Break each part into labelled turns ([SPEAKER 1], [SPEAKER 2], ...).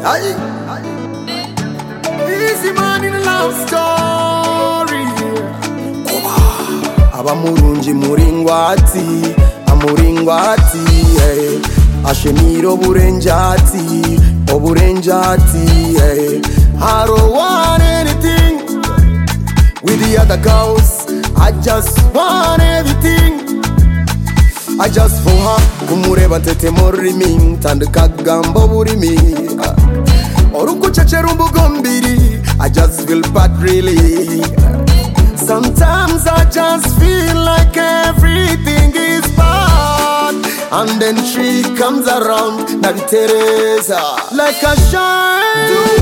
[SPEAKER 1] Aye. Easy man in a love story. Abamurungi muringwati, amuringwati, ashemiro oburenjati, oburenjati. I don't want anything with the other girls. I just want everything. I just for her kumureba tete morimi tandika gambo burimi oruko chechera umbugombiri. I just feel bad really. Sometimes I just feel like everything is bad, and then she comes around na Teresa like a shine,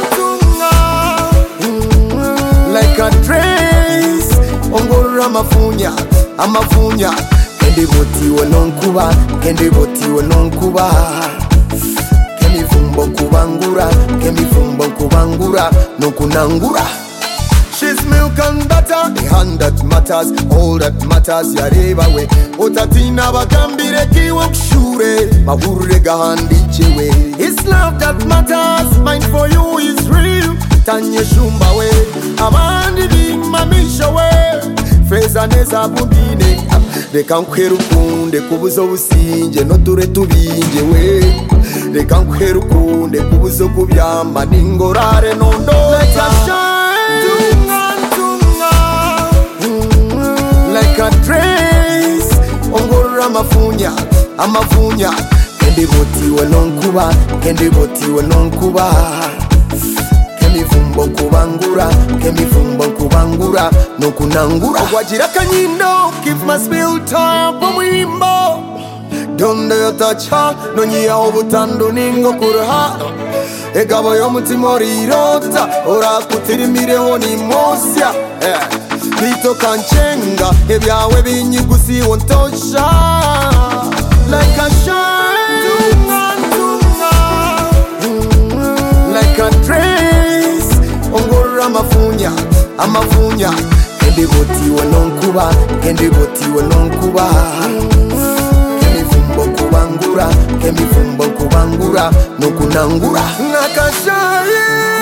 [SPEAKER 1] like a trace. Ongora mafunya, amafunya. Kendi botiwe nonkuba, kendi botiwe nonkuba. Kemi fumbo kubangura, kemi fumbo kubangura, nonkunangura. She's milk and butter, the hand that matters, all that matters, yareba we. Otatina bagambire kiwa kushure, mahurre gahandi chewe. It's love that matters, mine for you is real. Tanye shumba we, abandi bimamisha we. Feza neza bundine, reka nkwerukunde kubuzo businje noture tubinje we. Reka nkwerukunde kubuzo kubyamba ningorare nondo. Like a shine, like a trace. Ongora mafunya, amafunya. Kendi botiwe nonkuba, kendi botiwe nonkuba. Kemi fumbo kubangura, kemi fumbo kubangura, nonkunangura. Wajira kanyindo, give my spill time for mwimbo. Donde yotacha, nonyiya obutando ningo kurha. Egabo yomutima orirota, ora kutirimireho ni mosya. Bito kanchenga, ebyawe binyigusi wontosha. Like a shine, like a trace. Ongora amafunya, amafunya. Kendi botiwe nonkuba, kendi botiwe nonkuba. Kemi fumbo kubangura, kemi fumbo kubangura, nonkunangura. Nakashaye.